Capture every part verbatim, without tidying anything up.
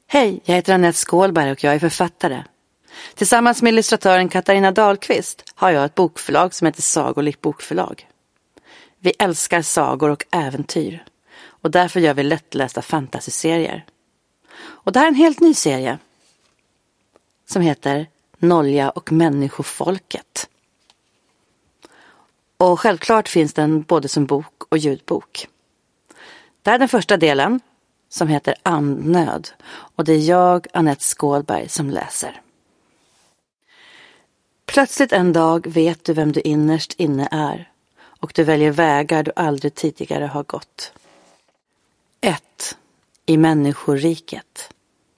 Hej, jag heter Anette Skålberg och jag är författare. Tillsammans med illustratören Katarina Dahlqvist har jag ett bokförlag som heter Sagolikt bokförlag. Vi älskar sagor och äventyr och därför gör vi lättlästa fantasyserier. Och det här är en helt ny serie som heter Nolja och människofolket. Och självklart finns den både som bok och ljudbok. Det här är den första delen som heter Andnöd och det är jag, Anette Skålberg, som läser. Plötsligt en dag vet du vem du innerst inne är och du väljer vägar du aldrig tidigare har gått. ett. I människoriket.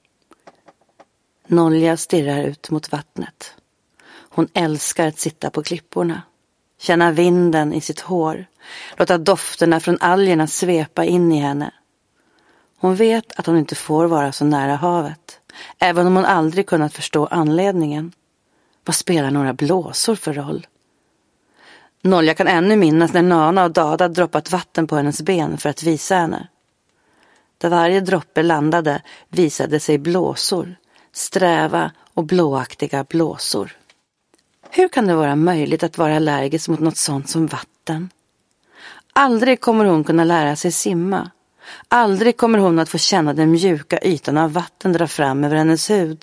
Nolja stirrar ut mot vattnet. Hon älskar att sitta på klipporna. Känna vinden i sitt hår. Låta dofterna från algerna svepa in i henne. Hon vet att hon inte får vara så nära havet. Även om hon aldrig kunnat förstå anledningen. Vad spelar några blåsor för roll? Nolja kan ännu minnas när Nana och Dada droppat vatten på hennes ben för att visa henne. Där varje droppe landade visade sig blåsor. Sträva och blåaktiga blåsor. Hur kan det vara möjligt att vara allergisk mot något sånt som vatten? Aldrig kommer hon kunna lära sig simma. Aldrig kommer hon att få känna den mjuka ytan av vatten dra fram över hennes hud.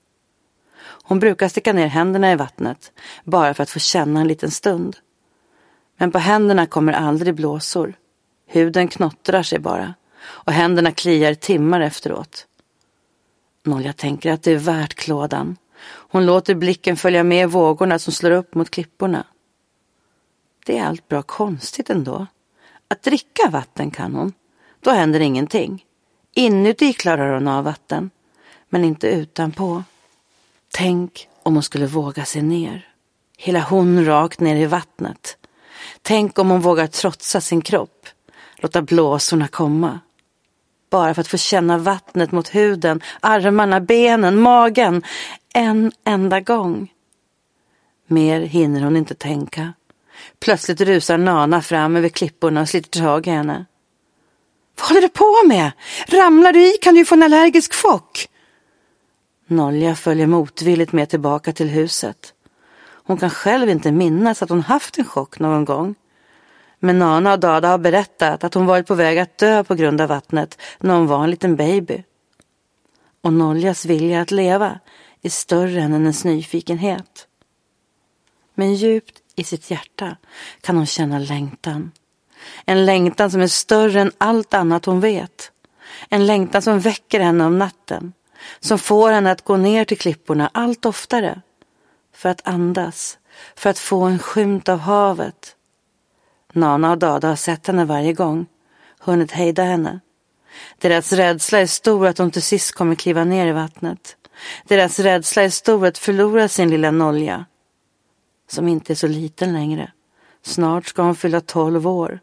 Hon brukar sticka ner händerna i vattnet bara för att få känna en liten stund. Men på händerna kommer aldrig blåsor. Huden knottrar sig bara och händerna kliar timmar efteråt. Nolja tänker att det är värt klådan. Hon låter blicken följa med vågorna som slår upp mot klipporna. Det är allt bra konstigt ändå. Att dricka vatten kan hon. Då händer ingenting. Inuti klarar hon av vatten. Men inte utanpå. Tänk om hon skulle våga sig ner. Hela hon rakt ner i vattnet. Tänk om hon vågar trotsa sin kropp. Låta blåsorna komma. Bara för att få känna vattnet mot huden, armarna, benen, magen. En enda gång. Mer hinner hon inte tänka. Plötsligt rusar Nana fram över klipporna och sliter tag i henne. Vad håller du på med? Ramlar du i kan du få en allergisk chock. Nolja följer motvilligt med tillbaka till huset. Hon kan själv inte minnas att hon haft en chock någon gång. Men Nana och Dada har berättat att hon varit på väg att dö på grund av vattnet när hon var en liten baby. Och Noljas vilja att leva är större än hennes nyfikenhet. Men djupt i sitt hjärta kan hon känna längtan. En längtan som är större än allt annat hon vet. En längtan som väcker henne om natten. Som får henne att gå ner till klipporna allt oftare. För att andas. För att få en skymt av havet. Nana och Dada har sett henne varje gång. Hunnit hejda henne. Deras rädsla är stor att de till sist kommer kliva ner i vattnet. Deras rädsla är stor att förlora sin lilla Nolja. Som inte är så liten längre. Snart ska hon fylla tolv år.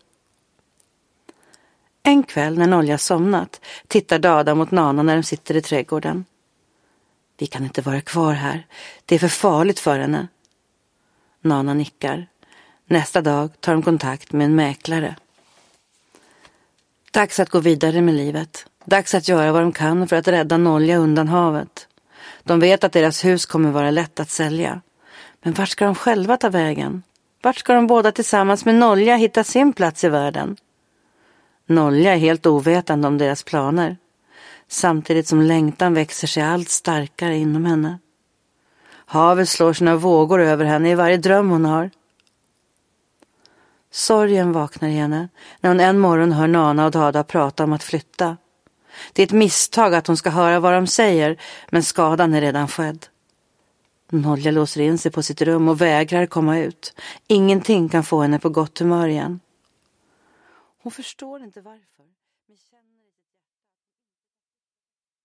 En kväll när Nolja somnat tittar Dada mot Nana när de sitter i trädgården. Vi kan inte vara kvar här. Det är för farligt för henne. Nana nickar. Nästa dag tar de kontakt med en mäklare. Dags att gå vidare med livet. Dags att göra vad de kan för att rädda Nolja undan havet. De vet att deras hus kommer vara lätt att sälja. Men vart ska de själva ta vägen? Vart ska de båda tillsammans med Nolja hitta sin plats i världen? Nolja är helt ovetande om deras planer. Samtidigt som längtan växer sig allt starkare inom henne. Havet slår sina vågor över henne i varje dröm hon har. Sorgen vaknar i henne när hon en morgon hör Nana och Dada prata om att flytta. Det är ett misstag att hon ska höra vad de säger, men skadan är redan skedd. Nolja låser in sig på sitt rum och vägrar komma ut. Ingenting kan få henne på gott humör igen. Hon förstår inte varför. Men känner...